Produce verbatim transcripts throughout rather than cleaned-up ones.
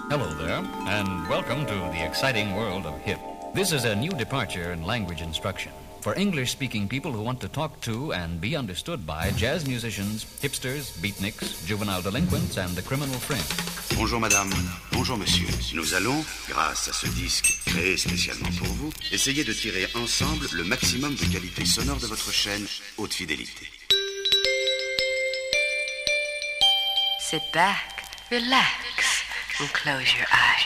Hello there, and welcome to the exciting world of hip. This is a new departure in language instruction for English-speaking people who want to talk to and be understood by jazz musicians, hipsters, beatniks, juvenile delinquents, and the criminal fringe. Bonjour madame, bonjour monsieur. Nous allons, grâce à ce disque créé spécialement pour vous, essayer de tirer ensemble le maximum de qualité sonore de votre chaîne haute fidélité. Sit back, relax, and close your eyes.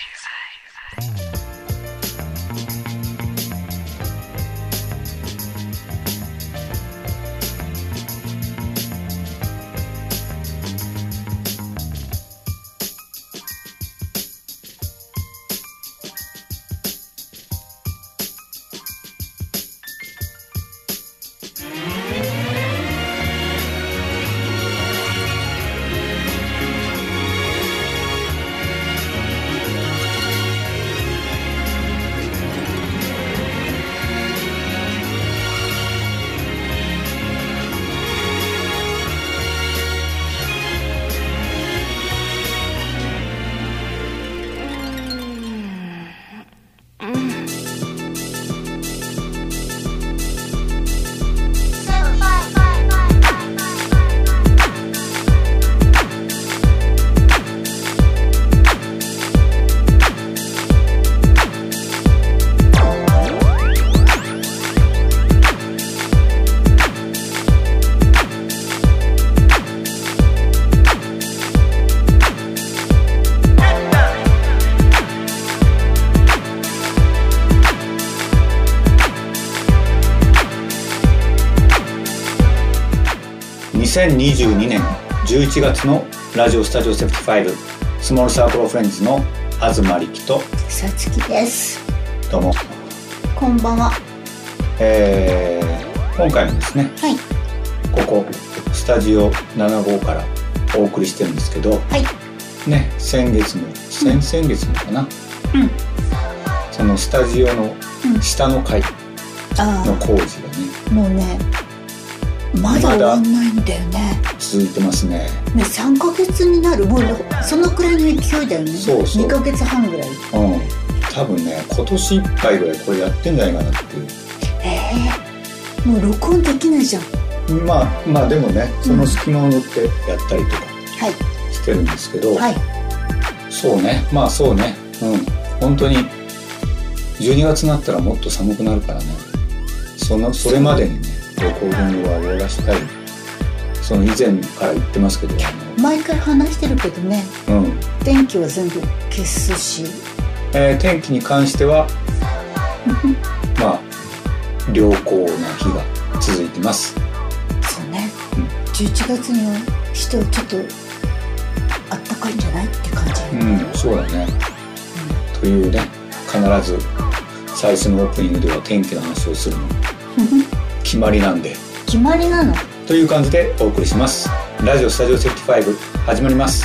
にせんにじゅうにねんじゅういちがつのラジオスタジオセブンティファイブスモールサークルフレンズの東力とさつきです。 どうもこんばんは。 えー、今回もですね、 はい、 ここスタジオなな号からお送りしてるんですけど、 はいね、先月も先々月もかな、 うん、 そのスタジオの下の階の工事がね、 うん、もうねまだ終わんないんだよね。 続いてますね。 ね、さんかげつになる、もうそのくらいの勢いだよね。 そうそう、 にかげつはんぐらい。うん、 多分ね今年いっぱいぐらいこれやってんじゃないかなっていう。 えー、もう録音できないじゃん。 まあまあでもね、その隙間を縫ってやったりとかしてるんですけど、 はい、 そうね、まあそうね、うん、本当にじゅうにがつになったらもっと寒くなるからね、そのそれまでにねレコーディングは終わらしたい。その以前から言ってますけど、 毎回話してるけどね、うん、電気は全部消すし、 えー、天気に関してはまあ良好な日が続いてます。 そうね、うん、じゅういちがつには人ちょっとあったかいんじゃないって感じ。 うん、そうだね、うん、というね、必ず最初のオープニングでは天気の話をするの決まりなんで。 決まりなのという感じでお送りします。ラジオスタジオセブンティファイブ始まります。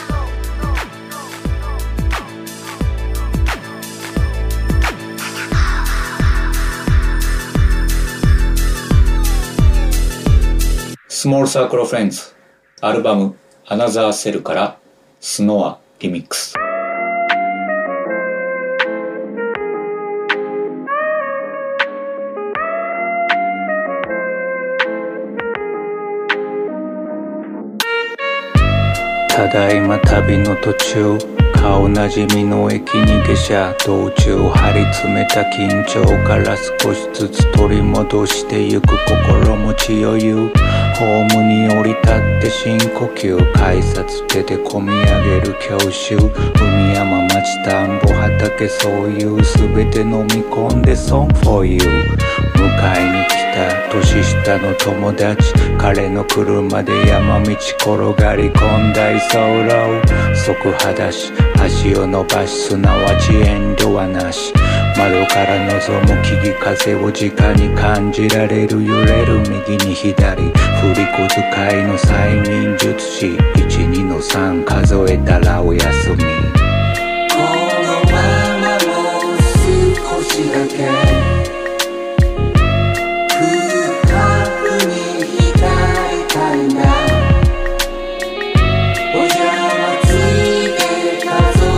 スモールサークルフレンズアルバムアナザーセルからスノアリミックス。 ただいま旅の途中、顔なじみの駅に下車、道中張り詰めた緊張から少しずつ取り戻してゆく心持ち余裕。ホームに降り立って深呼吸、改札手で込み上げる教習、海山町田んぼ畑、そういう全て飲み込んで Song for you。 迎えに来た年下の友達、彼の車で山道転がり込んだ居候、即裸足足を伸ばし、すなわち遠慮はなし、窓から望む木々風を直に感じられる、揺れる右に左、振り小遣いの催眠術師、いちにのさん数えたらお休み。このままもう少しだけ数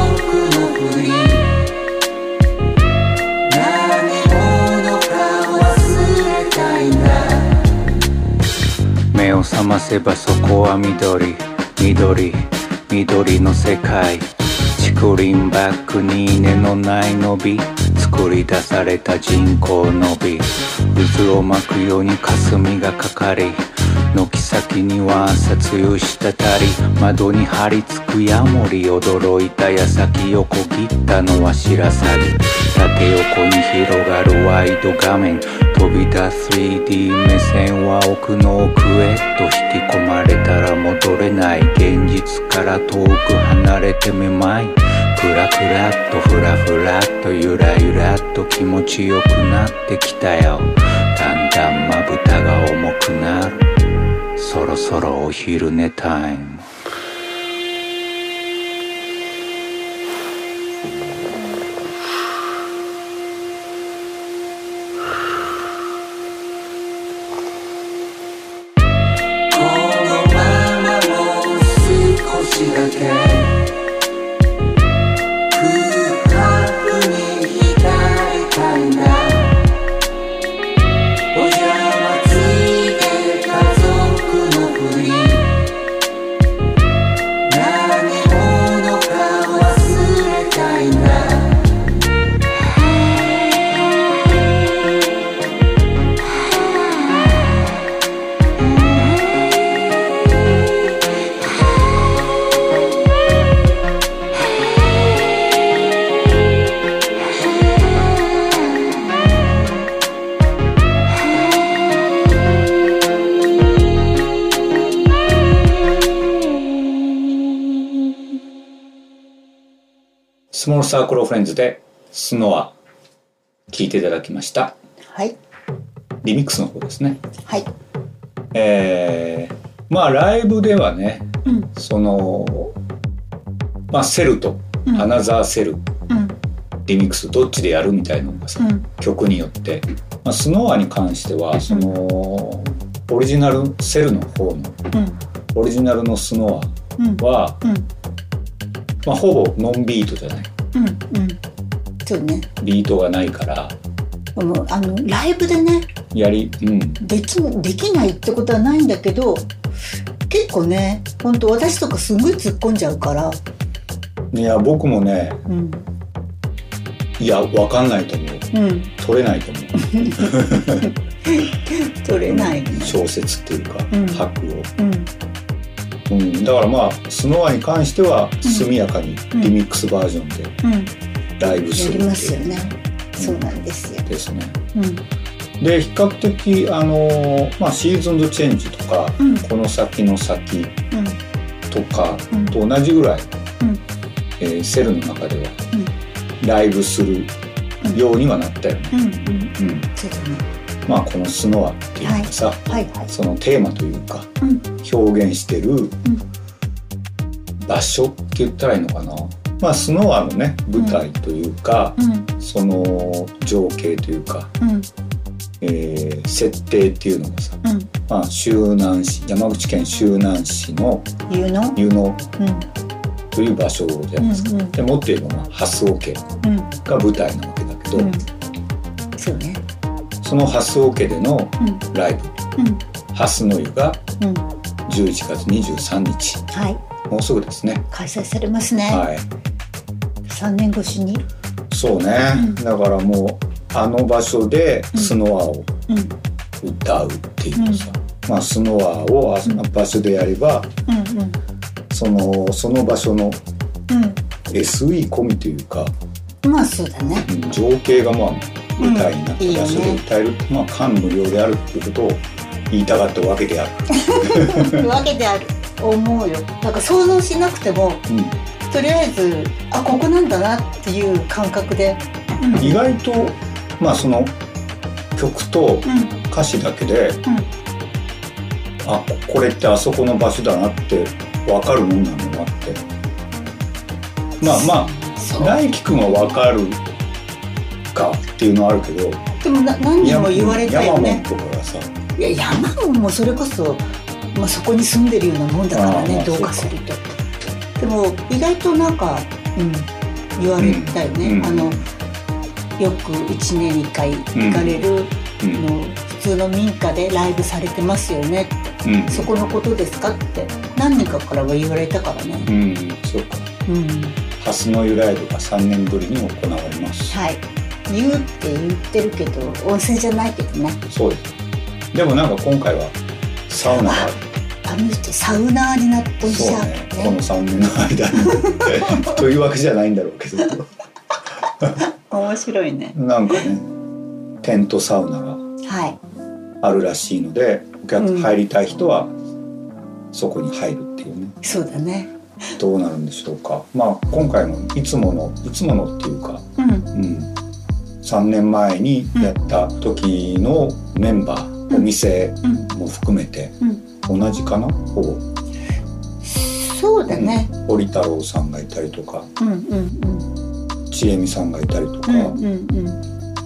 せばそこは緑緑緑の世界。竹林バックに稲のない伸び、作り出された人工伸び、渦を巻くように霞がかかり、軒先には朝露したたり、窓に張り付くヤモリ、驚いた矢先横切ったのは白鷺。縦横に広がるワイド画面、飛び出す スリーディー 目線は奥の奥へと引き込まれたら戻れない。現実から遠く離れてめまい、ふらふらっとふらふらっとゆらゆらっと気持ちよくなってきたよ。だんだんまぶたが重くなる、そろそろお昼寝タイム。このままもう少しだけスモールサークルオフレンズでスノア聴いていただきました。 はい。 リミックスの方ですね。 はい。 えー、まあライブではね、うん、そのまあセルと、うん、アナザーセル、うん、リミックスどっちでやるみたいなのがさ、うん、曲によって、まあ、スノアに関してはその、うん、オリジナルセルの方の、うん、オリジナルのスノアは、うんうん、まあ、ほぼノンビートじゃない。 うんうん。そうね。 ビートがないから。 もうあのライブでね。 やり、うん。 できできないってことはないんだけど、結構ね、本当私とかすごい突っ込んじゃうから。 いや僕もね。うん、いやわかんないと思う。うん、取れないと思う。 取れない、 ね。小説っていうか、うん、拍を。うんうん、だからまあスノアに関しては速やかにリミックスバージョンでライブするっていう、うんうん、やりますよね、 うん、そうなんですよですね、うん、で比較的あの、まあ、シーズンズチェンジとか、うん、この先の先とかと同じぐらい、うんえー、セルの中ではライブするようにはなったよね、うんうんうん、そうだね。まあ、このスノアっていうかさ、はいはいはい、そのテーマというか、うん、表現してる場所って言ったらいいのかな、まあ、スノアのね舞台というか、うん、その情景というか、うんえー、設定っていうのがさ、うんまあ、周南市山口県周南市の湯野、湯野という場所じゃないですか、うんうん、でもっと言えば、まあ、蓮尾家が舞台なわけだけど、うん、そうねその蓮尾家でのライブ、うん、蓮の湯がじゅういちがつにじゅうさんにち、はい、もうすぐですね開催されますね、はい、さんねん越しにそうね、うん、だからもうあの場所でスノアを歌うっていうさ、うんまあ、スノアをあの場所でやれば、うんうん、その、その場所の エスイー 込みというか、 まあそうだね、 うん、情景がまあ舞台になった場所で歌える、うんいいね、まあ感無量であるっていうことを言いたかったわけであるわけである思うよ。なんか想像しなくても、うん、とりあえずあここなんだなっていう感覚で、 うん、意外とまあその曲と歌詞だけで、うんうん、あこれってあそこの場所だなって分かるもんなのなって、まあまあ大輝くんは分かるかっていうのはあるけど、 でもな何人も言われたよね。 山門とかがさ、 いや山門もそれこそ、まあ、そこに住んでるようなもんだからね、どうかすると。でも意外となんか、うん、言われたよね、うん、あのよくいちねんにいっかい行かれる、うん、の普通の民家でライブされてますよねって、 うん、そこのことですかって何人かからは言われたからね。 うん、そうか。うん、蓮の湯ライブがさんねんぶりに行われます。 はい。湯って言ってるけど温泉じゃないけどね。 そうです。でもなんか今回はサウナがある。 あの人サウナーになっておっしゃるね。 そうね。このさんねんの間にというわけじゃないんだろうけど。 面白いね。 なんかね、テントサウナがあるらしいので、はい、お客入りたい人はそこに入るっていうね。 そうだね。 どうなるんでしょうか。まあ今回もいつものいつものっていうか、うんうん、さんねんまえにやった時のメンバー、うん、お店も含めて同じかな、ほぼ。 そうだね。 堀太郎さんがいたりとか、うんうんうん、千恵美さんがいたりとか、うんうんうん、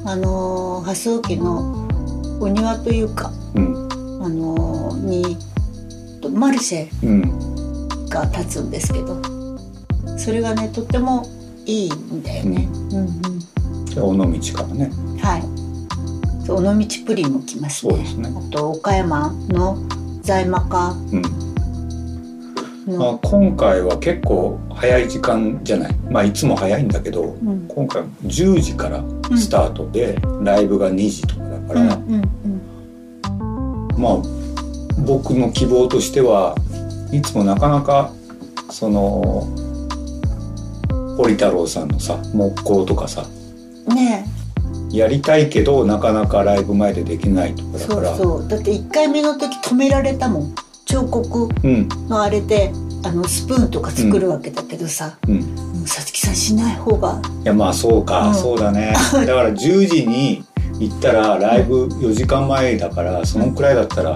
あの蓮尾家のお庭というか、うん、あのにマルシェが立つんですけど、それがねとってもいいんだよね。うんうんうん、尾道からね。 はい。尾道プリンも来ますね。そうですね。あと岡山の在マカ。うんまあ、今回は結構早い時間じゃない、まあいつも早いんだけど、うん、今回じゅうじからスタートで、うん、ライブがにじとかだから、うんうんうん、まあ僕の希望としてはいつもなかなかその堀太郎さんのさ木工とかさ、ねえ、やりたいけどなかなかライブ前でできないとかだから、 そうそう、だっていっかいめの時止められたもん。彫刻のあれで、うん、あのスプーンとか作るわけだけどさ、うんうん、さつきさんしない方が。 いやまあそうか、うん、そうだね。だからじゅうじに行ったらライブよじかんまえだから、うん、そのくらいだったら、うん、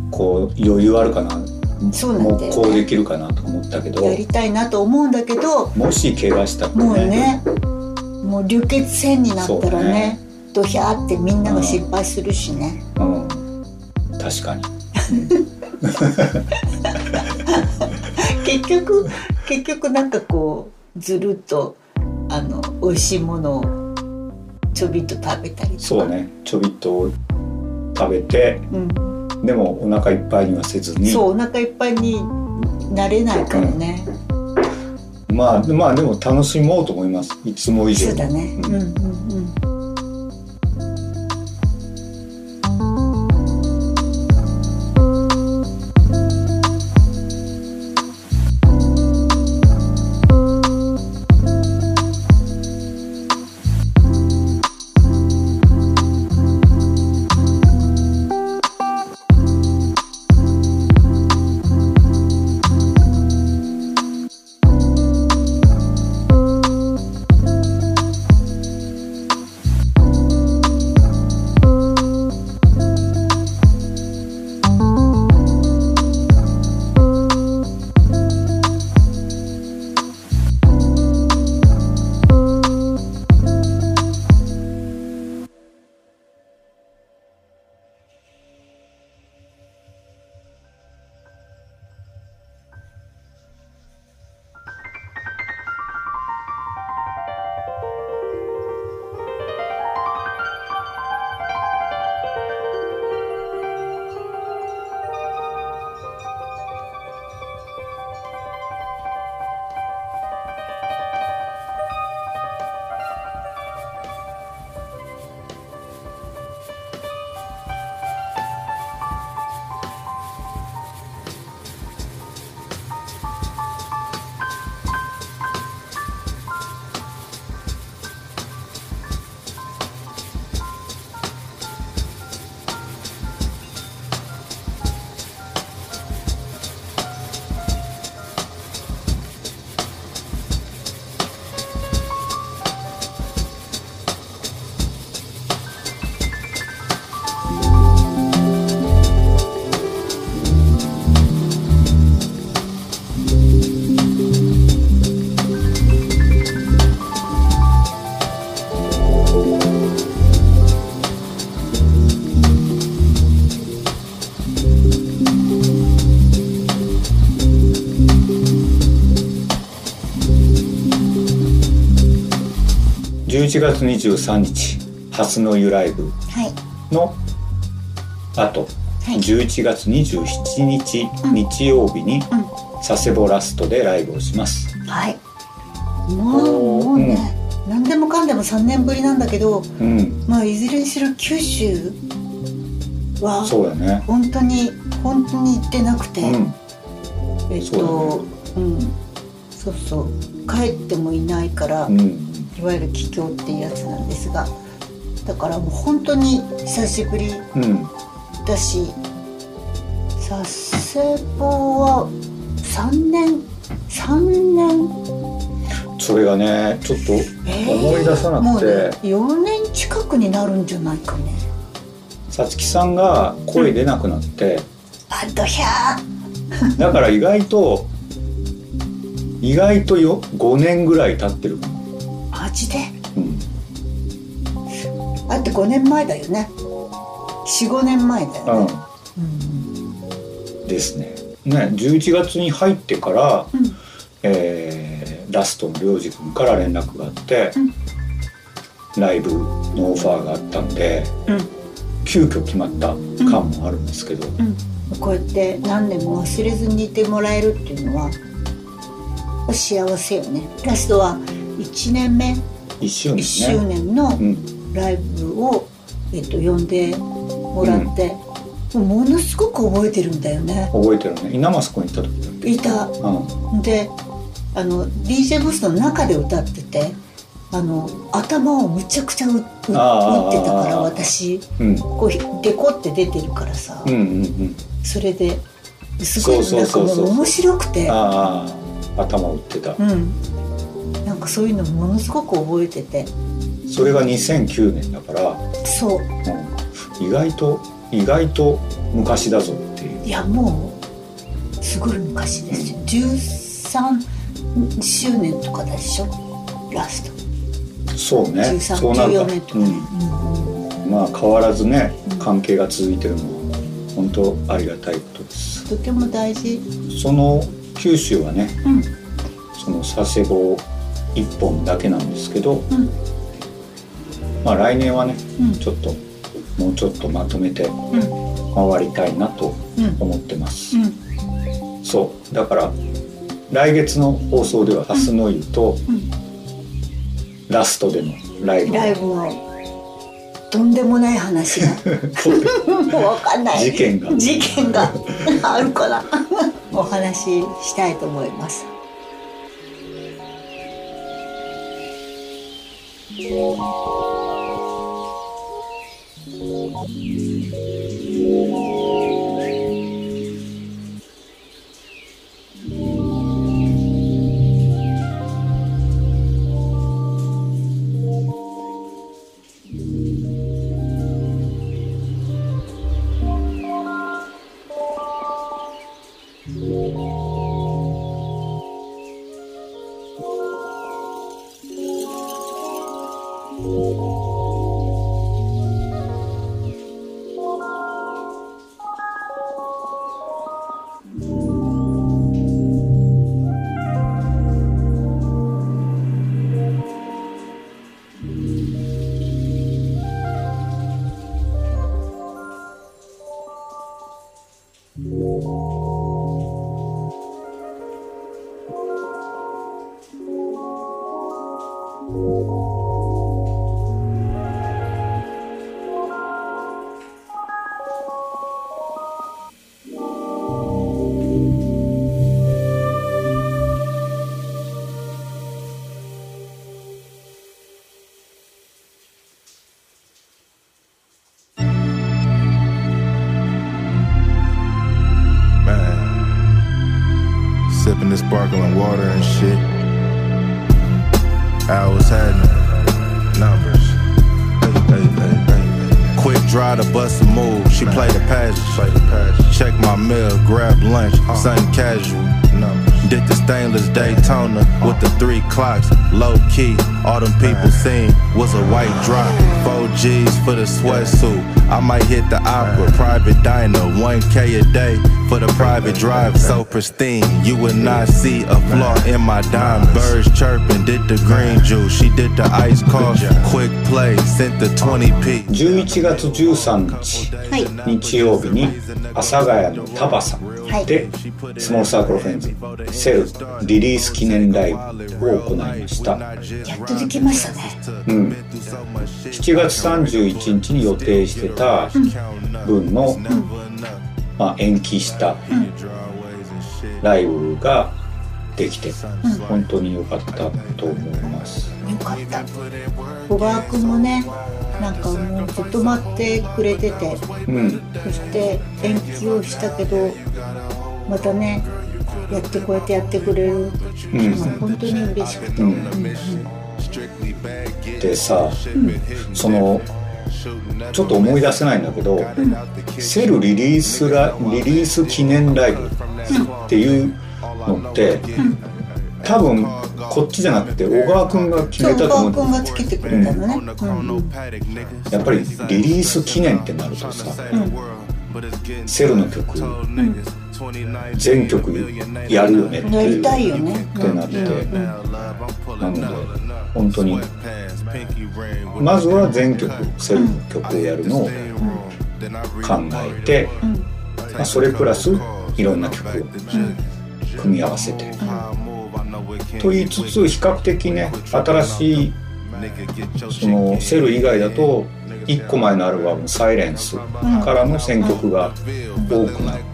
こう余裕あるかな、そうなんだよね、こうできるかなと思ったけど、 やりたいなと思うんだけど、 もし怪我したらね、もうね、もう流血栓になったら ね, ねドヒャーってみんなが心配するしね、うんうん、確かに。 結局結局なんかこうずるっとあの美味しいものをちょびっと食べたりとか。 そうね、ちょびっと食べて、うん、でもお腹いっぱいにはせずに。 そう、お腹いっぱいになれないからね、 うん、まあまあでも楽しもうと思います、いつも以上に。 そうだね、うんうんうん。 じゅういちがつにじゅうさんにち蓮の湯ライブの後、 じゅういちがつにじゅうしちにち、うん、日曜日に佐世保ラストでライブをします。 はい。もう、もうね、うん、何でもかんでもさんねんぶりなんだけど、うん、まあいずれにしろ九州はそうだね。 本当に本当に行ってなくて、うん、えっとう、ね、うん、そうそう帰ってもいないから、うん、いわゆる帰郷っていうやつなんですが、だからもう本当に久しぶりだし、うん、佐世保はさんねんさんねんそれがねちょっと思い出さなくて、えー、もうねよねん近くになるんじゃないかね。 さつきさんが声出なくなって、うん、 あドヒャーだから意外と意外とよごねんぐらい経ってるかも。 マジで、うん、あってごねんまえだよね。 よん,ご 年前だよね、うんうん、 ですね。ねじゅういちがつに入ってから、うん、えー、ラストの良二君から連絡があって、うん、ライブのオファーがあったんで、うん、急遽決まった感もあるんですけど、うんうん、こうやって何年も忘れずにいてもらえるっていうのは幸せよね。ラストはいちねんめいっしゅうねん、ね、 いっしゅうねんのライブを、えっと、呼んでもらって、うん、ものすごく覚えてるんだよね。 覚えてるね。稲増君行った時だっけ。 いた、うん、であの ディージェー ブースの中で歌ってて、あの頭をむちゃくちゃ 打, 打ってたから私、うん、こうデコって出てるからさ、うんうんうん、それですごいなんかもう面白くて、 あ頭打ってた、うん、 なんかそういうのものすごく覚えてて、 それがにせんきゅうねんだから、 そう、 うん、意外と意外と昔だぞっていう。 いやもうすごい昔ですよ、うん、じゅうさんしゅうねんとかでしょラスト。 そうね、 じゅうさん、じゅうよねんとかね、うんうん、まあ変わらずね、うん、関係が続いてるのは本当ありがたいことです。 とても大事。 その九州はね、うん、その佐世保一本だけなんですけど、うん、まあ来年はね、うん、ちょっともうちょっとまとめて回りたいなと思ってます、うんうん、そうだから来月の放送ではハスの湯と、うん、ラストでのライブライブのとんでもない話がもう分かんない事件が事件があるからお話ししたいと思います。 Sipping the sparkling water and shit. I was having numbers. Hey, hey, hey, hey. Quick draw to bust a move. She played the passage. Check my meal, grab lunch, something casual. Did the stainless Daytona with the three clocks. Low key, all them people seen was a white drop. Four G's for the sweatsuit. I might hit the opera, private diner, one K a day. for the private drive, so pristine. You would not see a flaw in my dime. Birds chirping, did the green juice. She did the ice coffee. Quick play, sent the トゥエンティーピー。 じゅういちがつじゅうさんにち、 はい、 日曜日に阿佐ヶ谷のタバサで、はい、スモールサークルフレンズセルリリース記念ライブを行いました。 やっとできましたね。 うん。しちがつさんじゅういちにちに予定してた分の、うんまあ、延期したライブができて、うん、本当に良かったと思います。 良かった。小川くんもね、なんかもうずっと待ってくれてて、うん、そして延期をしたけどまたねやってこうやってやってくれる、うん、本当に嬉しくて、うんうんうん、 でさ、うん、そのちょっと思い出せないんだけど、うん、セルリリースラリリース記念ライブっていうのって、うん、多分こっちじゃなくて小川くんが決めたと思う。 小川くんがつけてくれたのね、うんうん、 やっぱりリリース記念ってなるとさ、うん、セルの曲、うん、全曲やるよねってやりたいよねってなって、うん、なので本当にまずは全曲セルの曲をやるのを考えて、うんまあ、それプラスいろんな曲を組み合わせて、うん、と言いつつ比較的ね新しいそのセル以外だといっこまえのアルバムサイレンスからの選曲が多くなって、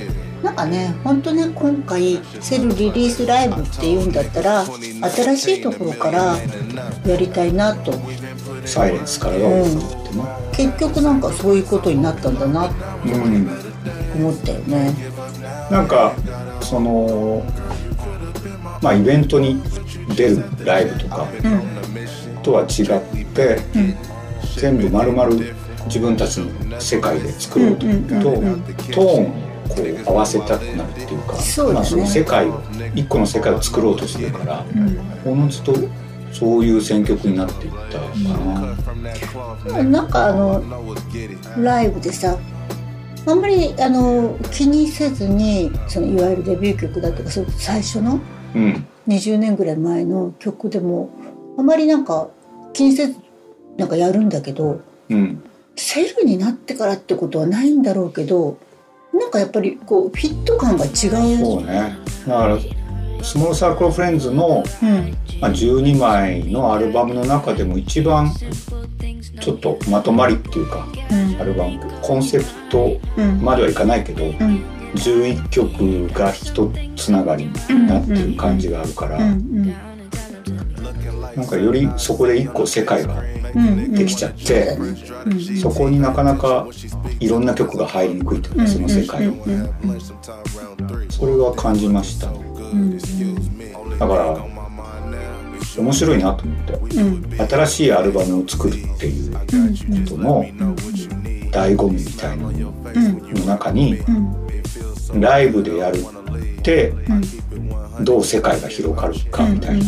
なんかね本当ね今回セルリリースライブっていうんだったら新しいところからやりたいなと。 サイレンスからが多くなってね、 うん、結局なんかそういうことになったんだなって思ったよね、 うん、なんかそのまあイベントに出るライブとかとは違って、うん、全部丸々自分たちの世界で作ろうと思うと、トーンをこう合わせたくなるっていうか、 そうだね、 まあ、その世界を一個の世界を作ろうとしてるから、おのずとそういう選曲になっていったかな、 うん、なんかあのライブでさあんまりあの気にせずにそのいわゆるデビュー曲だとかそう最初のにじゅうねんぐらい前の曲でもあまりなんか気にせずなんかやるんだけど、うん、セルになってからってことはないんだろうけどなんかやっぱりこうフィット感が違う。 そうね。だからスモールサークルフレンズの、うんまあ、じゅうにまいのアルバムの中でも一番ちょっとまとまりっていうか、うん、アルバムコンセプトまではいかないけど、うん、じゅういっきょくが一つながりになってる感じがあるから、うんうん、なんかよりそこで一個世界ができちゃって、うんうん、そこになかなかいろんな曲が入りにくいというか、その世界を、うんうん、それは感じましたね、うん、だから面白いなと思って、うん、新しいアルバムを作るっていうことの醍醐味みたいなのの中に、うん、ライブでやるって、うん、どう世界が広がるかみたいな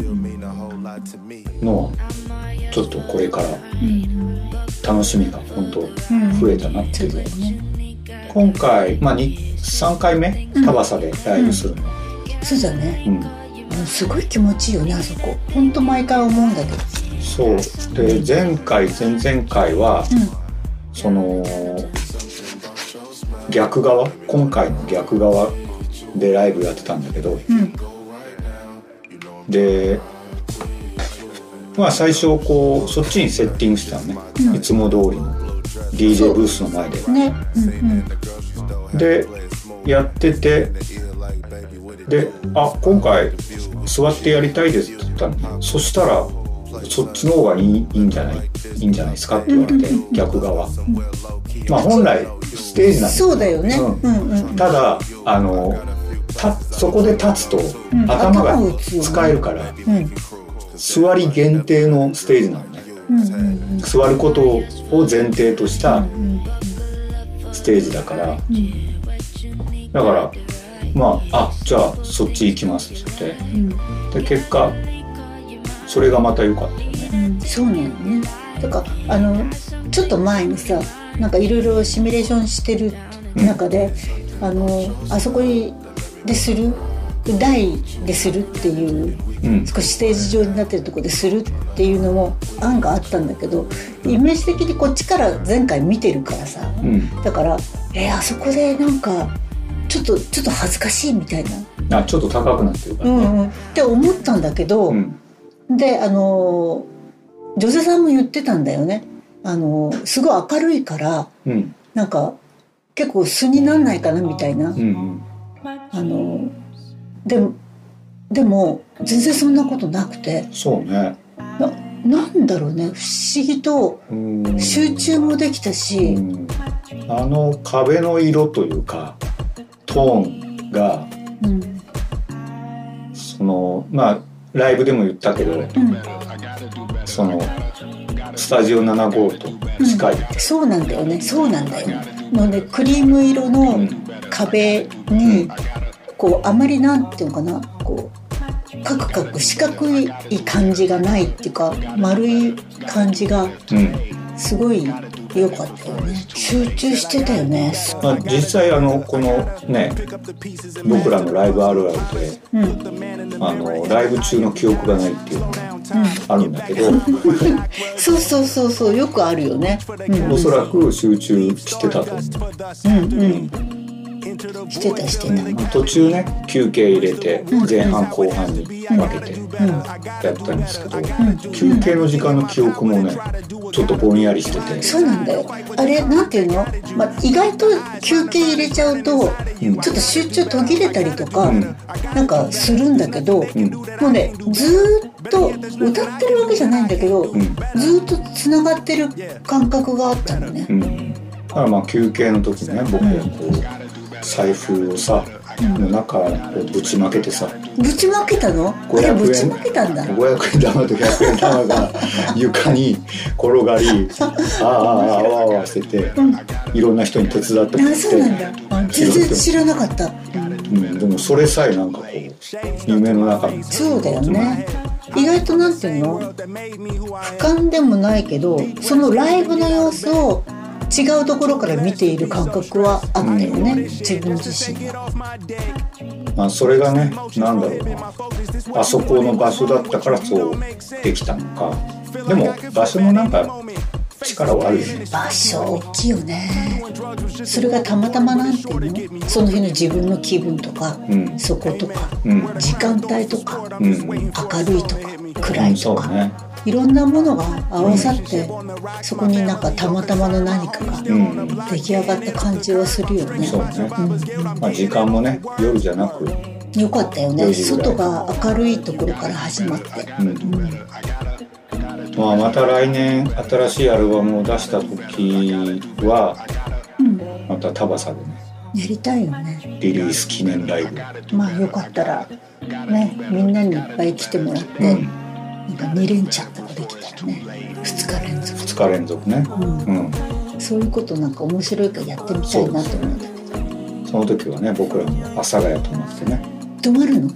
のはちょっとこれから楽しみが本当増えたなっていう、うん、今回、まあ、さんかいめタバサでライブするの、 うん、そうだね、うん、すごい気持ちいいよねあそこ。本当毎回思うんだけど。 そうで前回前々回は、うん、その逆側今回の逆側でライブやってたんだけど、うん、でまあ最初こうそっちにセッティングしてたのね、うん、いつも通りの ディージェー ブースの前で、ねうんうん、でやっててであ今回座ってやりたいですって言ったの。そしたらそっちの方がいい、いいんじゃないいいんじゃないですかって言われて、うんうん、逆側、うん、まあ本来ステージなんでそうだよね、うんうんうん、ただあのたそこで立つと、うん、頭が使えるから、うん、座り限定のステージなのね、うんうんうん、座ることを前提としたステージだから、うん、だからまあ、あ、じゃあそっち行きますって言って、うん、で結果それがまた良かったよね、 うん、そうなのね。だからあのちょっと前にさなんかいろいろシミュレーションしてる中で、 あのあそこでする台でするっていう、うん、少しステージ上になってるところでするっていうのも案があったんだけど、イメージ的にこっちから前回見てるからさ、うん、だからえー、あそこでなんかちょっとちょっと恥ずかしいみたいな、 あちょっと高くなってるからね、 うんうん、って思ったんだけど、うん、であの女性さんも言ってたんだよね、あのすごい明るいから、うん、なんか結構素になんないかなみたいな、うんうん、あのでもでも全然そんなことなくて、 そうね、 な、なんだろうね、不思議と集中もできたし、 うんあの壁の色というかトーンが、うん、そのまあライブでも言ったけど、うん、そのスタジオなな号と近い、うん、 そうなんだよね、そうなんだよ、のでクリーム色の壁にこうあまりなんていうのかな、こうカクカク四角い感じがないっていうか、丸い感じがすごい良かったよね。集中してたよね。 まあ、実際あのこのね僕らのライブあるあるで、うん、あのライブ中の記憶がないっていうのがあるんだけど、うん、 そうそうそうそうよくあるよね、 うん、おそらく集中してたと思う。 うんうんしてたしてた。 途中ね休憩入れて前半後半に分けてやったんですけど、休憩の時間の記憶もねちょっとぼんやりしてて。 そうなんだよ、あれなんていうの、まあ、意外と休憩入れちゃうと、うん、ちょっと集中途切れたりとか、うん、なんかするんだけど、うん、もうねずーっと歌ってるわけじゃないんだけど、うん、ずーっとつながってる感覚があったのね、うん、 だからまあ休憩の時ね僕はこう、うん財布をさ、の中をぶちまけてさ、 ぶちまけたの？これぶちまけたんだ。 ごひゃくえん玉とひゃくえん玉が床に転がりあああああわあわしてて、うん、いろんな人に手伝ってもらって。あ、そうなんだ。 全然知らなかった、 うん、でもそれさえなんかこう夢の中に。 そうだよね、うん、意外となんていうの俯瞰でもないけどそのライブの様子を違うところから見ている感覚はあったよね、うん、自分自身が。 まあそれがね、なんだろうな、あそこの場所だったからそうできたのか。でも場所もなんか力はあるよね。 場所大きいよね。それがたまたまなんていうの、その日の自分の気分とか、うん、そことか、うん、時間帯とか、うん、明るいとか暗いとか、うん、そうね、いろんなものが合わさって、うん、そこになんかたまたまの何かが出来上がった感じはするよね。 そうね、うん、まあ、時間もね夜じゃなくよかったよね。外が明るいところから始まって、うんうん、 まあ、また来年新しいアルバムを出した時は、うん、またタバサでねやりたいよね、 リリース記念ライブ。 まあよかったらねみんなにいっぱい来てもらって、うん、なんかに連チャンとかできたらね、ふつか連続ふつか連続ね、うんうん、 そういうことなんか面白いからやってみたいなと思うんだけど、 そ, その時はね僕らも阿佐ヶ谷泊まってね。 泊まるの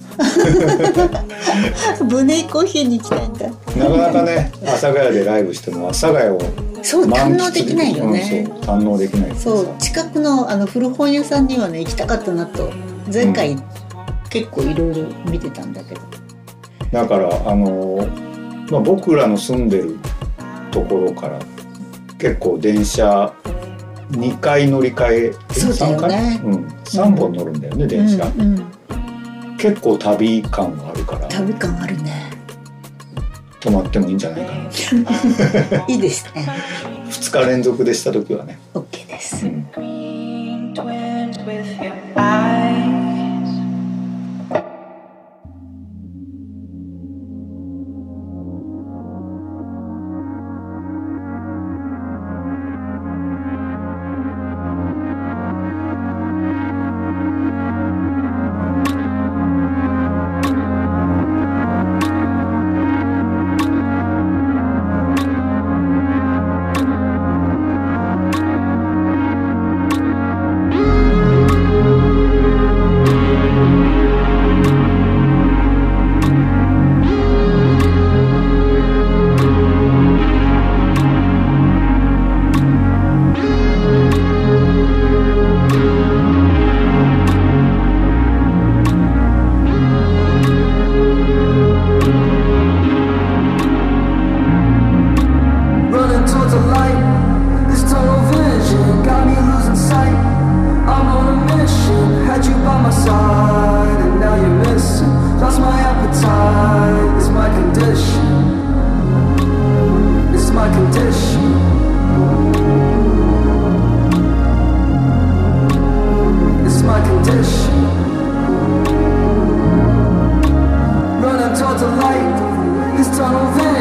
ブネイコーヒーに行きたいんだ。 なかなかね阿佐ヶ谷でライブしても阿佐ヶ谷をそう堪能できないよね、 うん、そう堪能できない。 そう近く の, あの古本屋さんにはね行きたかったなと前回、うん、結構いろいろ見てたんだけど。 だからあの、まあ、僕らの住んでるところから結構電車にかい乗り換え、 そうだよね、 うん、さんぼん乗るんだよね、うん、電車、うんうん、結構旅感があるから。 旅感あるね。 泊まってもいいんじゃないかな。 いいですね。 ふつか連続でした時はね OK です、うん。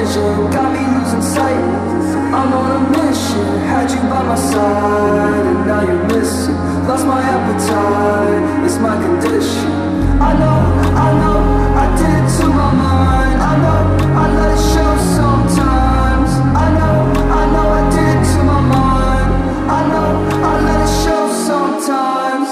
vision, got me losing sight. I'm on a mission, had you by my side, and now you're missing. Lost my appetite, it's my condition. I know, I know, I did it to my mind. I know, I let it show sometimes. I know, I know, I did it to my mind. I know, I let it show sometimes.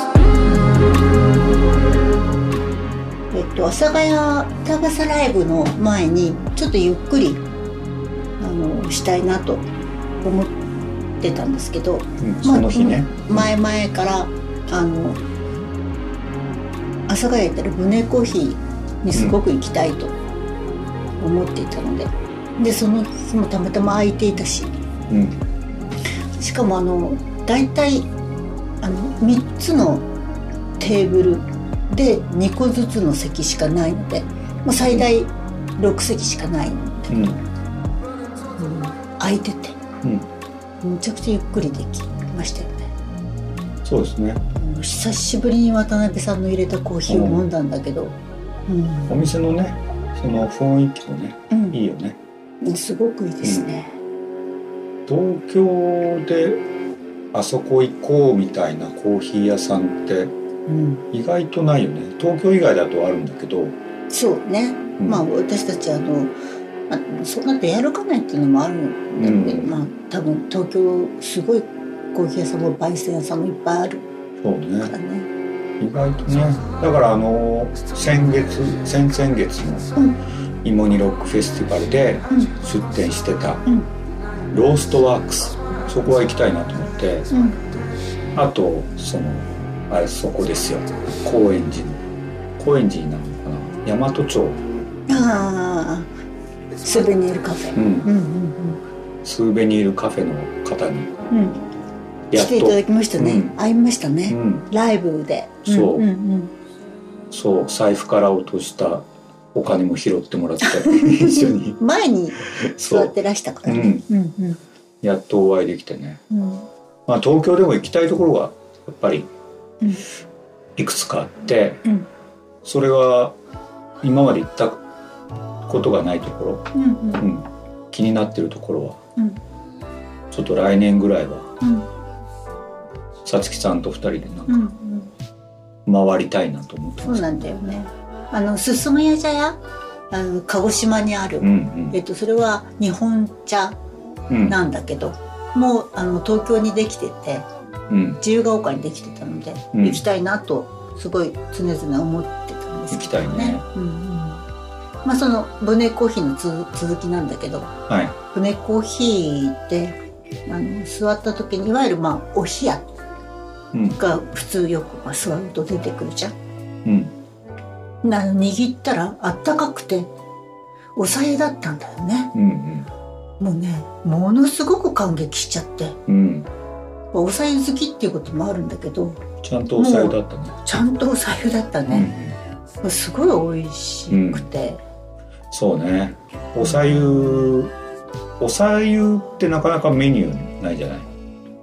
えっと阿佐ヶ谷田笠ライブの前にちょっとゆっくりあのしたいなと思ってたんですけど、 うん、その日ね、 まあ、前々からあの阿佐ヶ谷行ったらブネコーヒーにすごく行きたいと思っていたので、うん、でその日もたまたま空いていたし、うん、しかもあのだいたいあのみっつのテーブルでにこずつの席しかないので、まあ、最大ろく席しかないので、うんうん、空いてて、うん、めちゃくちゃゆっくりできましたよね。 そうですね。 久しぶりに渡辺さんの入れたコーヒーを飲んだんだけど、 うんうん、お店のねその雰囲気もね、うん、いいよね。 すごくいいですね、 うん、東京であそこ行こうみたいなコーヒー屋さんって意外とないよね。東京以外だとあるんだけど。 そうね、うん、まあ私たちあの、まあ、そんな出歩かないっていうのもあるんだけど、うん、まあ多分東京すごいコーヒー屋さんも焙煎屋さんもいっぱいあるそうね、からね意外とね。だからあの先月先々月の芋煮ロックフェスティバルで出店してた、うん、ローストワークス、そこは行きたいなと思って、うん、あとそのあれそこですよ、高円寺の高円寺になるのかな、大和町、 ああスーベニールカフェ、うんうんうんうん、 スーベニールカフェの方に、うん来ていただきましたね、うん、会いましたね、うん、ライブでそう、うんうんうん、そう財布から落としたお金も拾ってもらって一緒に前に座ってらしたからね、うんうんうん、 やっとお会いできてね、うんまあ、東京でも行きたいところがやっぱりいくつかあって、うん、それは今まで行ったことがないところ、うんうんうん、気になってるところは、うん、ちょっと来年ぐらいは、うんさつきさんとふたりでなんか、うんうん、回りたいなと思ってます。 そうなんだよね。あの進むや茶屋、あの鹿児島にある、うんうんえっと、それは日本茶なんだけど、うん、もうあの東京にできてて、うん、自由が丘にできてたので、うん、行きたいなとすごい常々思ってたんですけどね。行きたいね、うんうんまあ、そのブネコーヒーのつ続きなんだけど、はい、ブネコーヒーってあの座った時にいわゆるまあお冷やが普通よくまあ座ると出てくるじゃん、うん、な握ったらあったかくておさゆだったんだよね、うんうん、もうねものすごく感激しちゃって、うん、おさゆ好きっていうこともあるんだけどちゃんとおさゆだったね。 ちゃんとおさゆだったね、うん、すごい美味しくて、うん、 そうねおさゆおさゆってなかなかメニューないじゃない。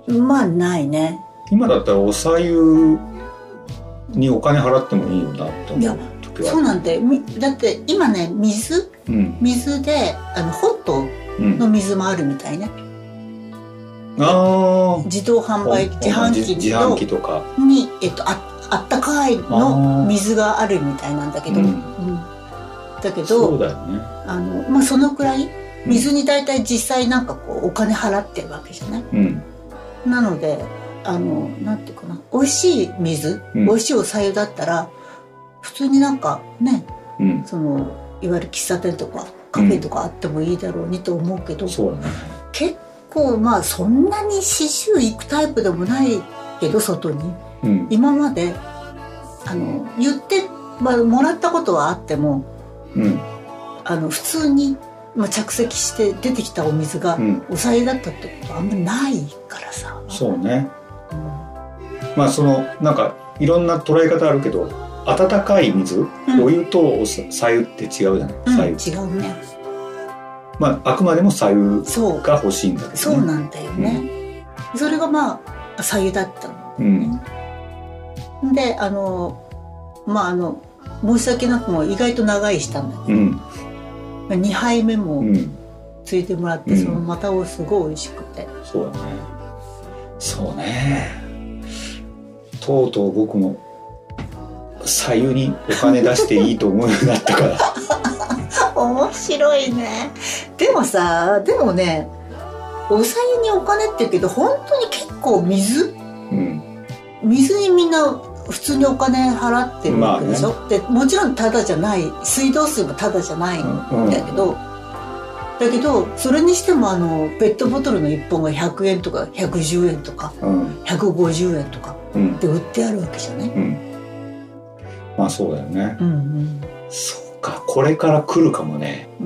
まあないね。 今だったらおさゆにお金払ってもいいよなって思う時は。 そうなんだよ。だって今ね水、うん、水であのホットの水もあるみたいね、うん、あ自動販売自販機自販機とかに、えっと、あ, あったかいの水があるみたいなんだけど、うんうん、だけどそうだよね。 あの、まあ、そのくらい水に大体実際なんかこうお金払ってるわけじゃない、うん、なのであのなんていうかな美味しい水、うん、美味しいおさゆだったら普通になんかね、うん、そのいわゆる喫茶店とかカフェとかあってもいいだろうにと思うけど、うんそうだね、結構まあそんなに刺繍行くタイプでもないけど外に、うん、今まであの言って、まあ、もらったことはあっても、うん、あの普通にまあ、着席して出てきたお水がおさゆだったってことはあんまりないからさ、 うん、そうね、うん、まあそのなんかいろんな捉え方あるけど温かい水、うん、お湯とおさゆって違うじゃない、 うん、違うね。 まああくまでもさゆが欲しいんだけどね。 そうなんだよね、うん、それがまあさゆだったの、ね、うん、であのまああの申し訳なくも意外と長いしたんだけど、うんにはいめもついてもらって、うん、そのまたすごい美味しくて。 そうだね。そうね。とうとう僕も白湯にお金出していいと思うようになったから面白いね。でもさ、でもね、お白湯にお金って言うけど本当に結構水、うん、水にみんな普通にお金払ってるわけでしょ、まあね、でもちろんタダじゃない、水道水もタダじゃないんだけど、うんうん、だけどそれにしてもあのペットボトルのいっぽんがひゃくえんとかひゃくじゅうえんとか、うん、ひゃくごじゅうえんとかで売ってあるわけじゃない、うん、 まあそうだよね、うんうん、そうか、これから来るかもね、 うん、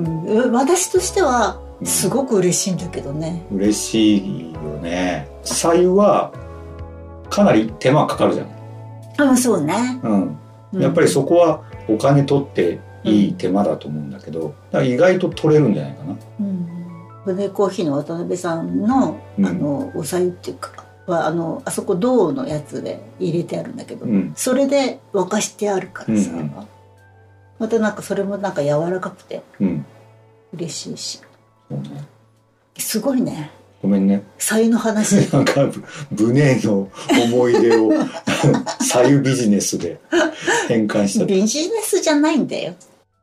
私としてはすごく嬉しいんだけどね、 うん、嬉しいよね。白湯はかなり手間かかるじゃん。 あ、そうね、 うん、やっぱりそこはお金取っていい手間だと思うんだけど、だから意外と取れるんじゃないかな。うん、 船コーヒーの渡辺さんの、あのお白湯っていうかはあのあそこ銅のやつで入れてあるんだけど、うん、それで沸かしてあるからさ、うんうん、またなんかそれもなんか柔らかくて嬉しいし、うんね、すごいね。 ごめんね。 白湯の話。 なんかブネの思い出を白湯ビジネスで変換した。 ビジネスじゃないんだよ。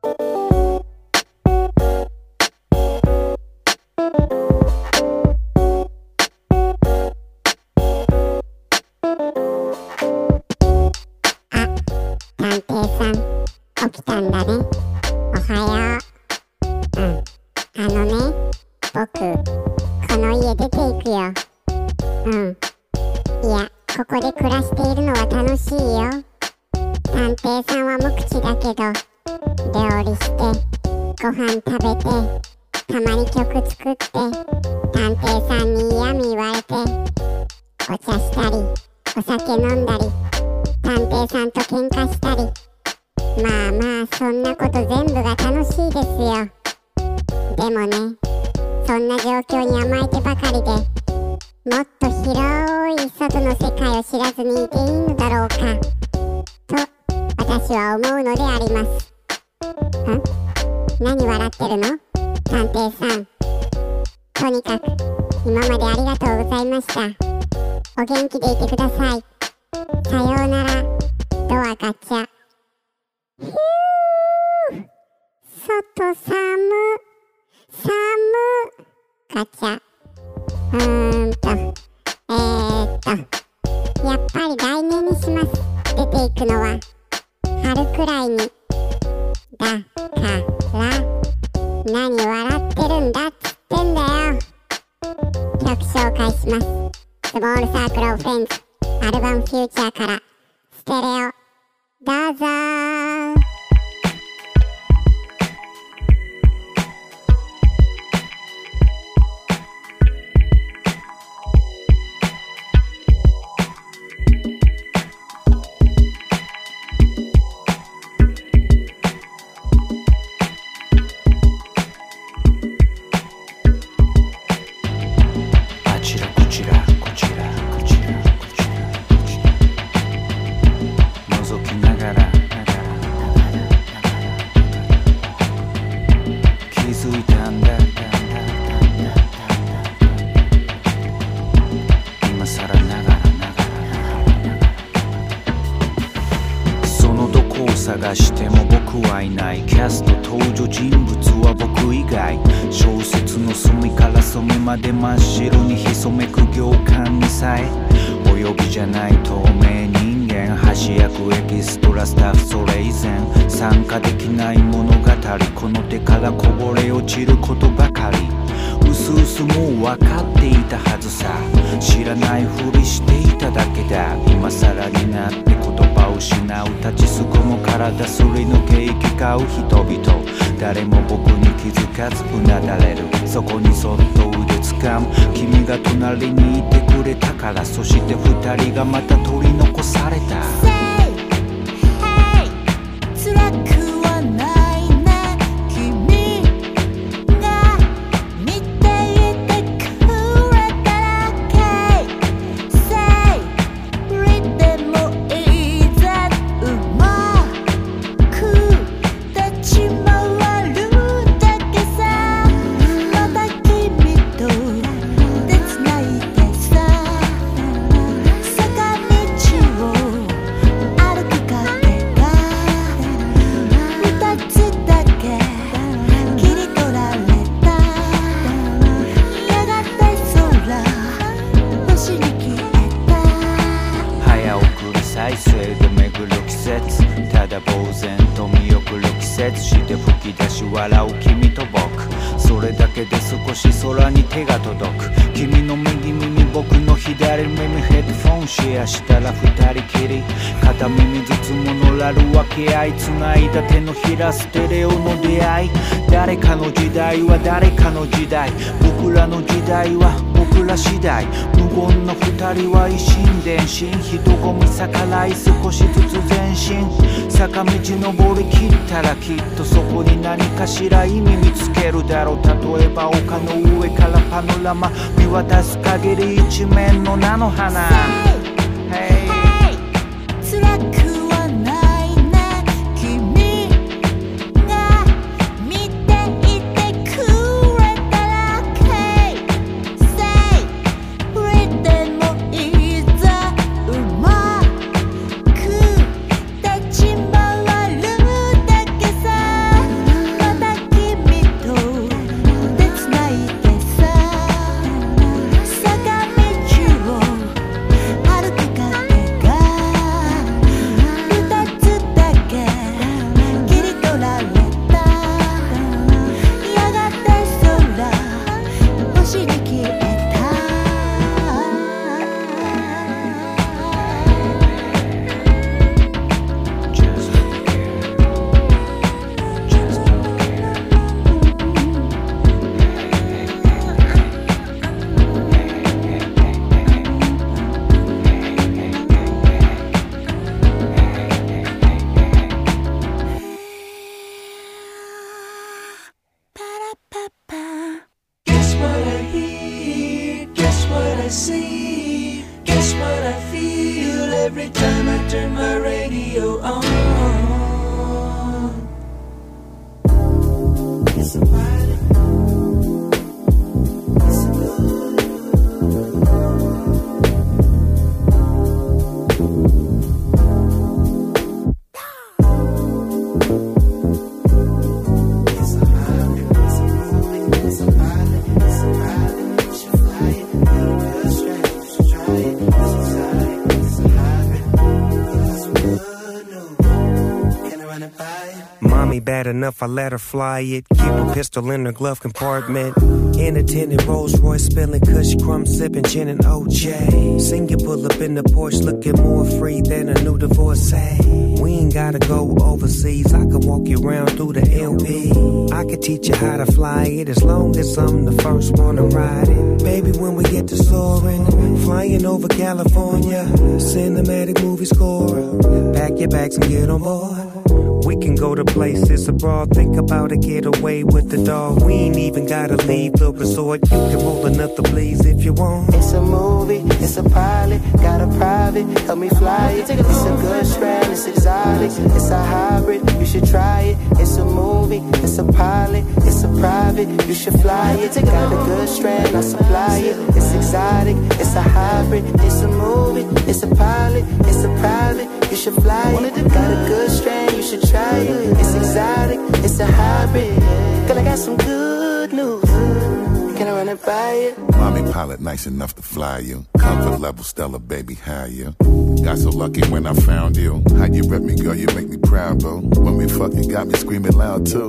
あ、探偵さん起きたんだね。おはよう。うん。あのね、僕この家出ていくよ。うん。いや、ここで暮らしているのは楽しいよ。探偵さんは無口だけど、料理して、ご飯食べて、たまに曲作って、探偵さんに嫌味言われて、お茶したり、お酒飲んだり、探偵さんと喧嘩したり。まあまあ、そんなこと全部が楽しいですよ。でもね、そんな状況に甘えてばかりで、もっと広い外の世界を知らずにいていいのだろうかと私は思うのであります。ん？何笑ってるの？探偵さん。とにかく今までありがとうございました。お元気でいてください。さようなら。ドアガチャ。ひゅー、外寒寒ガチャ。うーんと、えーっと、やっぱり来年にします。出ていくのは春くらいに。だから何笑ってるんだっつってんだよ。曲紹介します。スモールサークルオブフレンズ、アルバムフューチャーからステレオ、どうぞー。 探しても僕はいない。キャスト登場人物は僕以外。小説の隅から隅まで真っ白に潜めく行間にさえ泳ぎじゃない透明人間。橋役エキストラスタッフそれ以前。参加できない物語、この手からこぼれ落ちることばかり。うすうすもう分かっていたはずさ。知らないふりしていただけだ。今更になって言葉を失う。立ちすくむ体すり抜け行き交う人々。誰も僕に気づかずうなだれる。そこにそっと腕つかむ君が隣にいてくれたから。そして二人がまた取り残された。 「 て吹き出し笑う君と僕、それだけで少し空に手が届く。君の右耳僕の左耳、ヘッドフォンシェアしたら二人きり、片耳ずつモノラル分け合い、繋いだ手のひらステレオの出会い。誰かの時代は誰かの時代、僕らの時代は僕ら次第。無言の二人は一心伝心、人混み逆らい少しずつ前進。坂道登り切ったらきっとそこに何かしら意味見つけるだろう。例えば丘の上からパノラマ見渡す限り一面の菜の花。 Hey, hey, 辛くはないね、君が見ていてくれたら Hey, say 触れてもいいざ、うまく立ち回るだけさ。また君と手つないでさ、坂道を歩く影が二つだけ切り取られた。やがて空星に消えた。Just don't care, just don't care. Guess what I hear, guess what I see, guess what I feel every time I turn my radio on. It's a pilot. It's a good. It's a pilot, it's a movie, it's a pilot, it's a pilot. You should fly it, get a good straight, you should try it. It's exotic, it's a hybrid. Got some good news. Can I run it by you? Mommy bad enough, I let her fly it. Keep a pistol in her glove compartment. In a tinted Rolls Royce, spilling Kush, crumb sipping gin and O J. Sing you pull up in the Porsche, looking more free than a new divorcee. We ain't gotta go overseas, I could walk you around through the L P. I could teach you how to fly it as long as I'm the first one to ride it. Baby, when we get to soaring, flying over California, cinematic movie score. Pack your bags and get on board. We can go to places abroad, think about a getaway with the dog. We ain't even gotta leave the resort. You can roll another blaze if you want. It's a movie, it's a pilot, got a private, help me fly it. It's a good strand, it's exotic, it's a hybrid, you should try it. It's a movie, it's a pilot, it's a private, you should fly it. Got a good strand, I supply it. It's exotic, it's a hybrid, it's a movie, it's a pilot, it's a private, you should fly it. Got a good strand, you should try it. It's exotic, it's a hybrid. Girl, I got some good news. Can I run it by you? Mommy pilot nice enough to fly you. Comfort level stellar, baby, how you? Got so lucky when I found you. How you rep me, girl, you make me proud, bro. When we fuck, you got me screaming loud, too.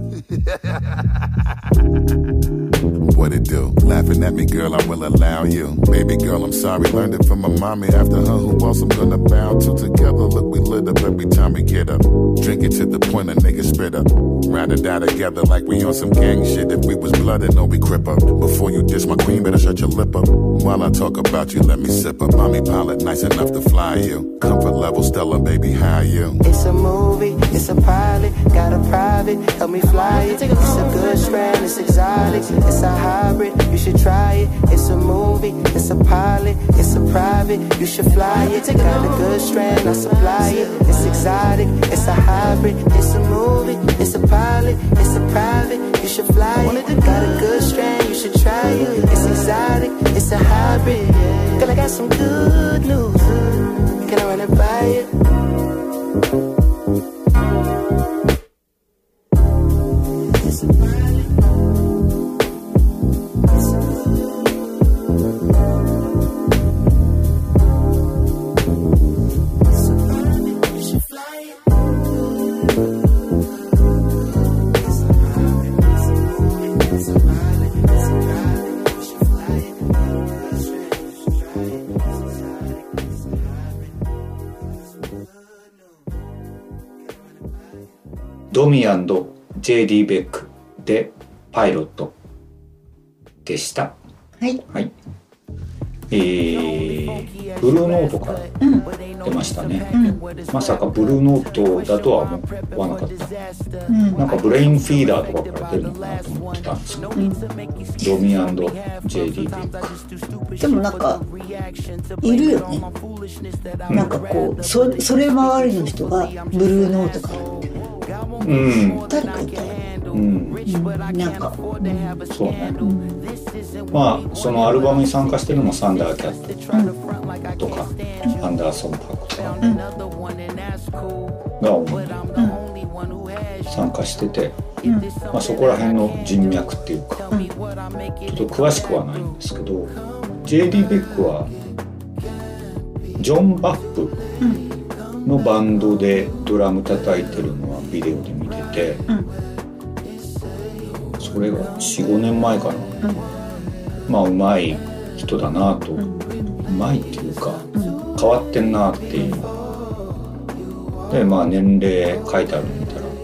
What it do? Laughing at me, girl, I will allow you. Baby girl, I'm sorry, learned it from my mommy. After her, who else I'm gonna bow to? Together, look, we lit up every time we get up. Drink it to the point a nigga spit up. Ride or die together like we on some gang shit. If we was blooded, no, we crip up. Before you diss my queen, better shut your lip up. While I talk about you, let me sip up. Mommy pilot, nice enough to fly you. Comfort level stellar, baby, how you? It's a movie, it's a pilot, got a private, help me fly it. It's a good strand, it's exotic, it's a hybrid, you should try it. It's a movie, it's a pilot, it's a private, you should fly it. Got a good strand, I supply it. It's exotic, it's a hybrid, it's a movie, it's a pilot, it's a private, you should fly it. Got a good strand, you should try it. It's exotic, it's a hybrid. Girl, I got some good news. Can I run it by you? It's a pilot. It's a It's a pilot, you should fly it. ドミ&ジェイディー ベックでパイロットでした。 はい、 はい。えー、ブルーノートから出ましたね、うん、まさかブルーノートだとは思わなかった、うん、なんかブレインフィーダーとかから出るのかなと思ってたんですけど、うん、ドミ&ジェイディー ベックでもなんかいるよね、うん、なんかこう そ, それ周りの人がブルーノートからってうん誰かいたよね、うん、なんか、うん、 そうね、うん、まあそのアルバムに参加してるのもサンダーキャットとか、うん、アンダーソン・パークとか、うん、が主に参加してて、うん、まあ、そこら辺の人脈っていうか、うん、ちょっと詳しくはないんですけど、 ジェイディー ベックはジョン・バップのバンドでドラム叩いてるのはビデオで見てて、うん、それが よん,ご 年前かな、うん、まあうまい人だなと、うん、うまいっていうか、うん、変わってんなっていう、でまあ年齢書いてあるの見たら、うん、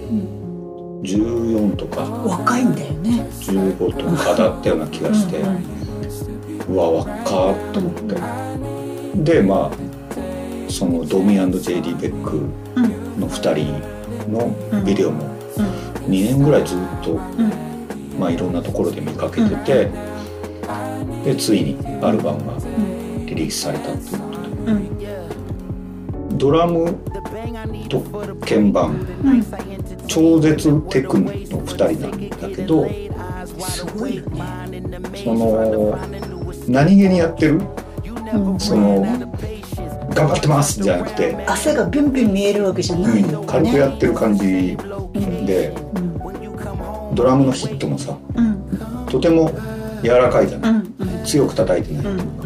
じゅうよんとか若いんだよね、 じゅうごとかだったような気がして、うんうん、うわ若っと思って、うん、でまあそのドミ&ジェイディー ベックのふたりのビデオもにねんぐらいずっと、うん、まあいろんなところで見かけてて、うん、でついにアルバムがリリースされたっていうことで、うん、ドラムと鍵盤、うん、超絶テクニのふたりなんだけど、 すごいよね、 その何気にやってる、うん、その頑張ってますじゃなくて汗がビュンビュン見えるわけじゃないの、 うん、軽くやってる感じで、うん、ドラムのヒットもさ、うん、とても柔らかいじゃない、うんうん、強く叩いてないというか、うん、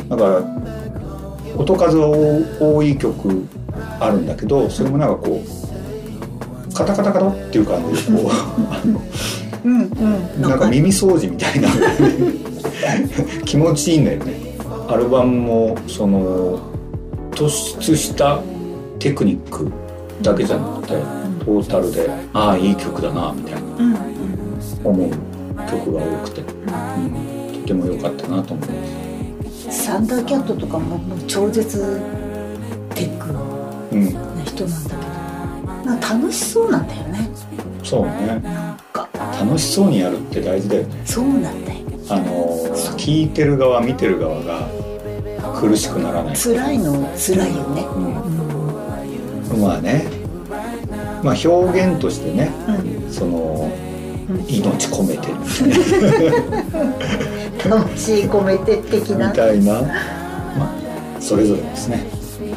だから音数は多い曲あるんだけど、それもなんかこうカタカタカタっていう感じでこうあの、うんうん、なんか耳掃除みたいな気持ちいいんだよね。アルバムもその突出したテクニックだけじゃなくて、トータルでああいい曲だなみたいな思う曲が多くて、うん、とても良かったなと思います。 サンダーキャットとかも超絶テックな人なんだけど、うん、なんか楽しそうなんだよね。 そうね、なんか楽しそうにやるって大事だよね。 そうなんだよ。 あの聴いてる側見てる側が苦しくならない。 辛いの辛いよね、うんうん、まあね、まあ表現としてね、うん、その、うん、命込めてる魂込めて的なみたいな、まあそれぞれですね。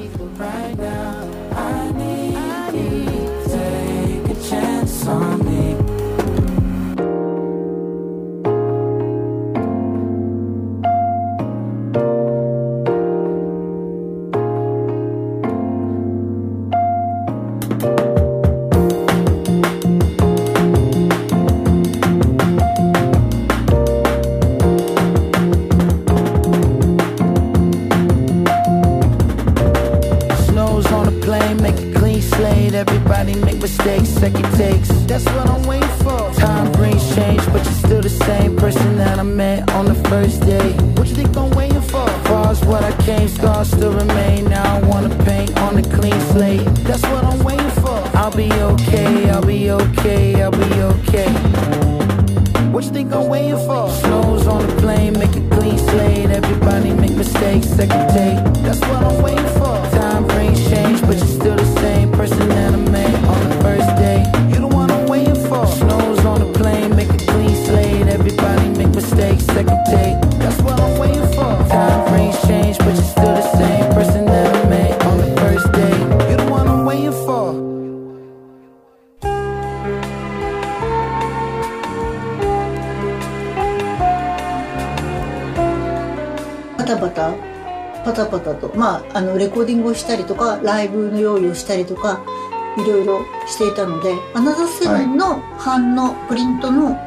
まあ、あのレコーディングをしたりとかライブの用意をしたりとかいろいろしていたので、アナザーセブンの版のプリントの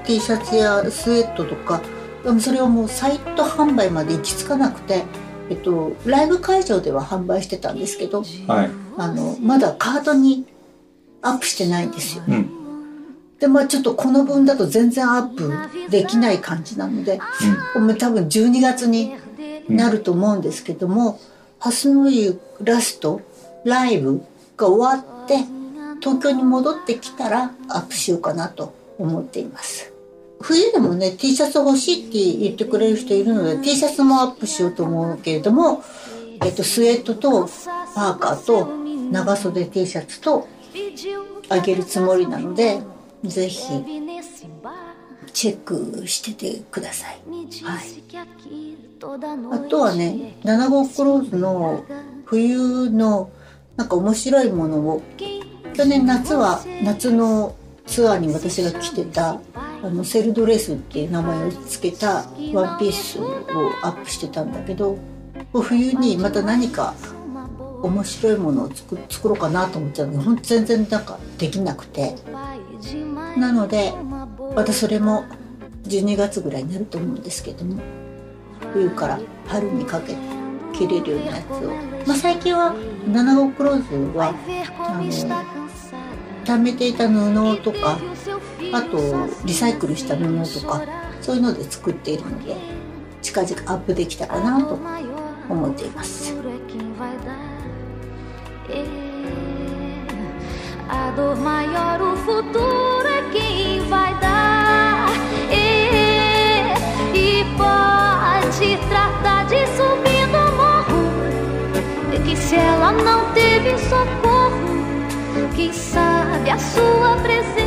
T シャツやスウェットとか、それはもうサイト販売まで行き着かなくて、えっと、ライブ会場では販売してたんですけど、 はい、 あのまだカートにアップしてないんですよ、 うん、 でまあちょっとこの分だと全然アップできない感じなので、うん、多分じゅうにがつになると思うんですけども、うん、ハスの湯ラストライブが終わって東京に戻ってきたらアップしようかなと思っています。冬でもね T シャツ欲しいって言ってくれる人いるので T シャツもアップしようと思うけれども、えっと、スウェットとパーカーと長袖 T シャツとあげるつもりなので、ぜひチェックしててください、はい、あとはねなな号クローズの冬のなんか面白いものを、去年夏は夏のツアーに私が着てたあのセルドレスっていう名前を付けたワンピースをアップしてたんだけど、冬にまた何か面白いものを 作, 作ろうかなと思っちゃうので、ほんと全然なんかできなくて、なのでまたそれもじゅうにがつぐらいになると思うんですけども、冬から春にかけて着れるようなやつを、まあ、最近はなな号クローズはあの貯めていた布とか、あとリサイクルした布とかそういうので作っているので、近々アップできたかなと思っています。 A dor maior, o futuro é quem vai dar. E, e pode tratar de subir no morro, e que se ela não teve socorro, quem sabe a sua presença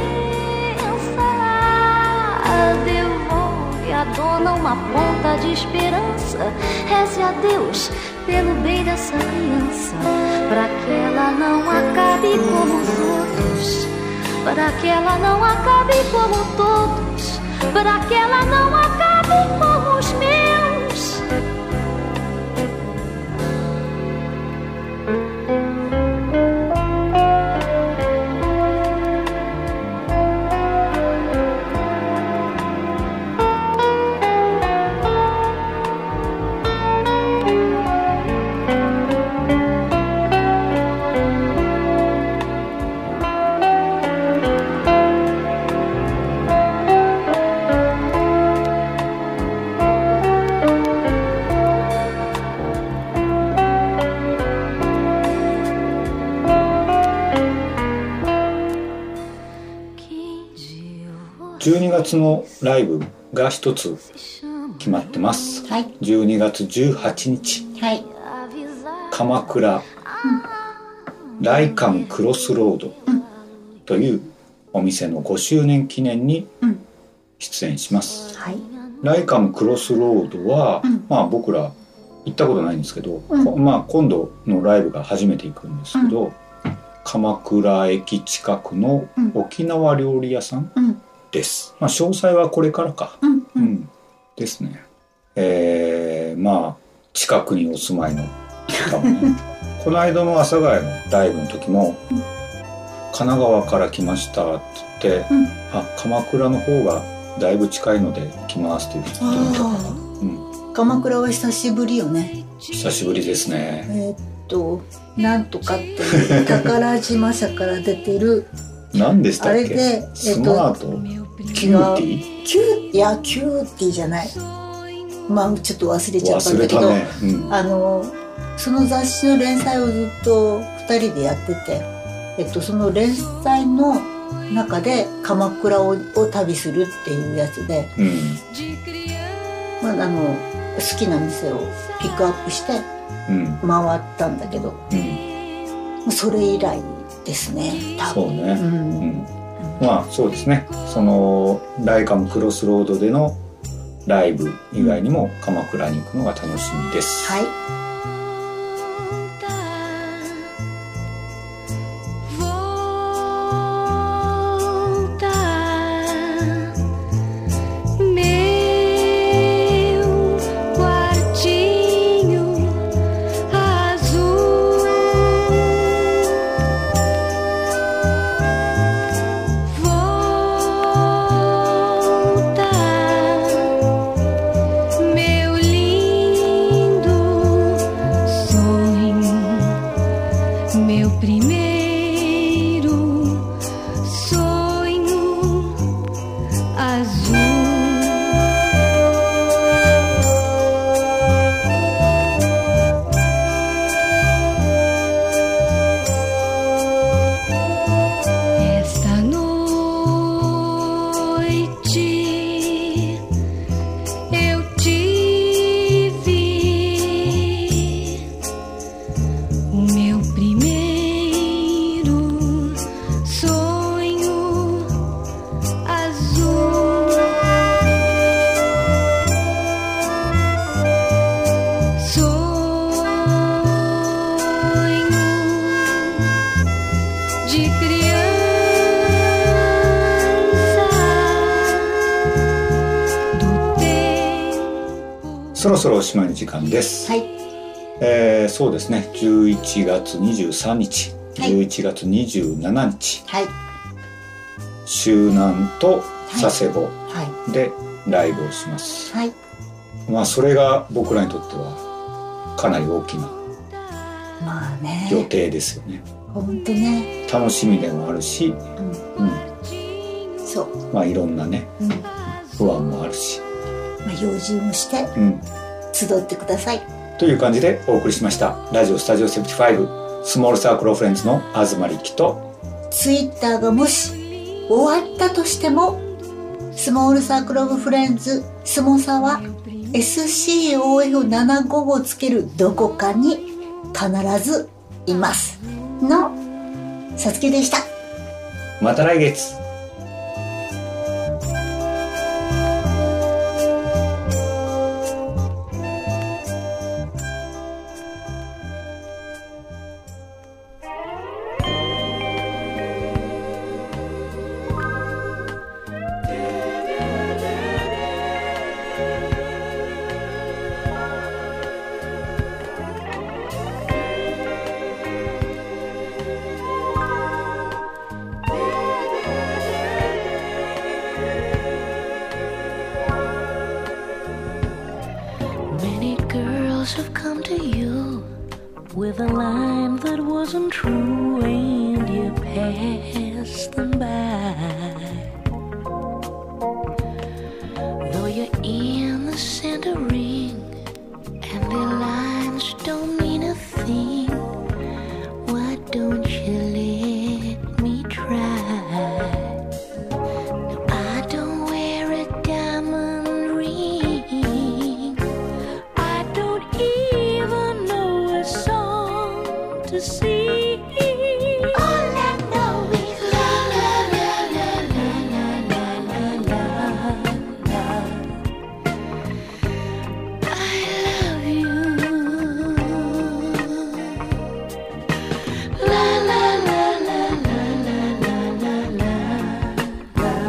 devolve a dona uma ponta de esperança. Reze a Deus pelo bem dessa criança, pra que ela não acabe como os outros, pra que ela não acabe como todos, pra que ela não acabe como os meus. じゅうにがつのライブが一つ決まってます、 はい、 じゅうにがつじゅうはちにち、 はい、 鎌倉、うん、ライカムクロスロードというお店のごしゅうねん記念に出演します、うんはい、ライカムクロスロードは、うん、まあ僕ら行ったことないんですけど、うんまあ、今度のライブが初めて行くんですけど、うん、鎌倉駅近くの沖縄料理屋さん、うんです。まあ、詳細はこれからか、うんうん、ですね。えー、まあ近くにお住まいの方もねこの間の阿佐ヶ谷のライブの時も、うん、神奈川から来ましたって言って、うん、あ鎌倉の方がだいぶ近いので行きますって言ってみたかな、うん、 鎌倉は久しぶりよね。 久しぶりですね。 えー、っとなんとかっていう宝島社から出てる何でしたっけ？ あれで、えっと、 スマートキューティー？ キューいやキューティーじゃない。まあちょっと忘れちゃったんだけど、ねうん、あのその雑誌の連載をずっとふたりでやってて、えっとその連載の中で鎌倉を、を旅するっていうやつで、うんまあ、あの好きな店をピックアップして回ったんだけど、うん、それ以来ですね。多分そうね。うんうん、まあそうですね。そのライカムクロスロードでのライブ以外にも鎌倉に行くのが楽しみです。 はい。 そろそろおしまいの時間です。 はい。 えー、そうですね。じゅういちがつにじゅうさんにち、はい、じゅういちがつにじゅうしちにち、はい、周南と佐世保でライブをします。はい。まあそれが僕らにとってはかなり大きなまあね予定ですよね。 本当ね。 楽しみでもあるし、うん、 うん、そう。 まあいろんなね、うん、不安もあるし、 まあ用心をして、うん、集ってください。 という感じでお送りしましたラジオスタジオセブンティファイブスモールサークルオフレンズの東力と、 ツイッターがもし終わったとしてもスモールサークルオブフレンズスモサは エスシーオーエフななじゅうご をつけるどこかに必ずいますのさつきでした。 また来月。 Have come to you with a line that wasn't true and you passed them by. Though you're in the center ring and the lines don't mean a thing, why don't you let me try? To see, all I know is la la la la la la la la. I love you. La la la la la la la la la.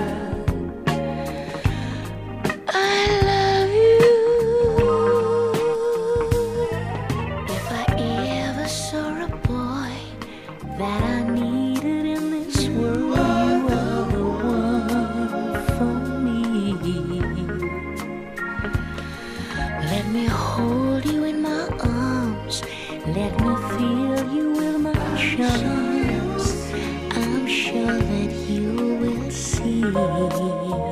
I love you. If I ever saw a boy that I needed in this world, you are the one for me. Let me hold you in my arms, let me fill you with my charms. I'm sure that you will see